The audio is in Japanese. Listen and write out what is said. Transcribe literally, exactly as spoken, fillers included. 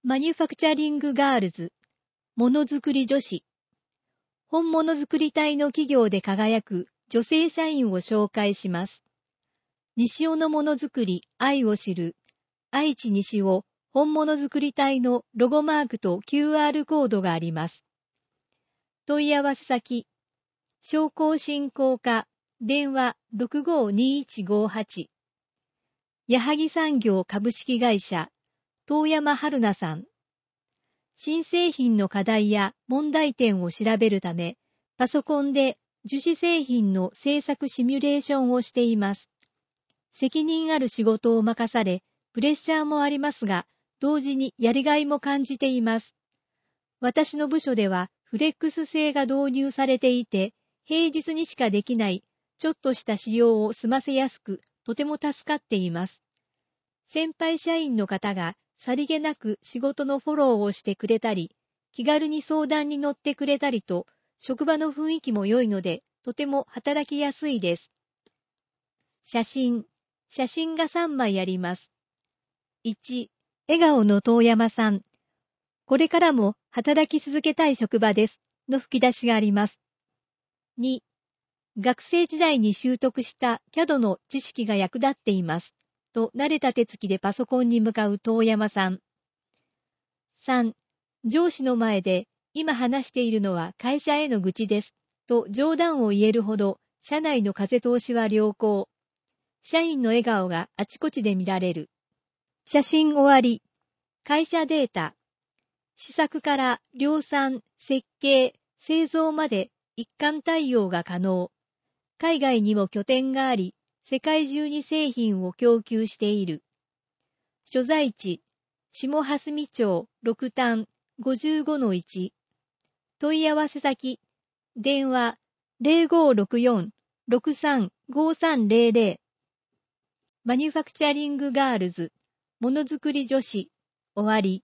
マニュファクチャリングガールズ、ものづくり女子。本物づくり隊の企業で輝く女性社員を紹介します。西尾のものづくり、愛を知る、愛知西尾本物づくり隊のロゴマークと キューアール コードがあります。問い合わせ先、商工振興課、電話 ろくごーにーいちごーはち。矢作産業株式会社、遠山春菜さん。新製品の課題や問題点を調べるため、パソコンで樹脂製品の製作シミュレーションをしています。責任ある仕事を任され、プレッシャーもありますが、同時にやりがいも感じています。私の部署ではフレックス制が導入されていて、平日にしかできないちょっとした仕様を済ませやすく、とても助かっています。先輩社員の方がさりげなく仕事のフォローをしてくれたり、気軽に相談に乗ってくれたりと、職場の雰囲気も良いので、とても働きやすいです。写真。写真がさんまいあります。いち、笑顔の遠山さん。これからも働き続けたい職場です。の吹き出しがあります。に、学生時代に習得した キャド の知識が役立っています。と慣れた手つきでパソコンに向かう遠山さん。さん、上司の前で今話しているのは会社への愚痴です。と冗談を言えるほど社内の風通しは良好。社員の笑顔があちこちで見られる。写真終わり。会社データ。試作から量産、設計、製造まで一貫対応が可能。海外にも拠点があり、世界中に製品を供給している。所在地、下蓮見町六反 ごじゅうごのいち。問い合わせ先、電話 ゼロごーろくよん ろくさん ごーさんゼロゼロ。マニュファクチャリングガールズ、ものづくり女子、終わり。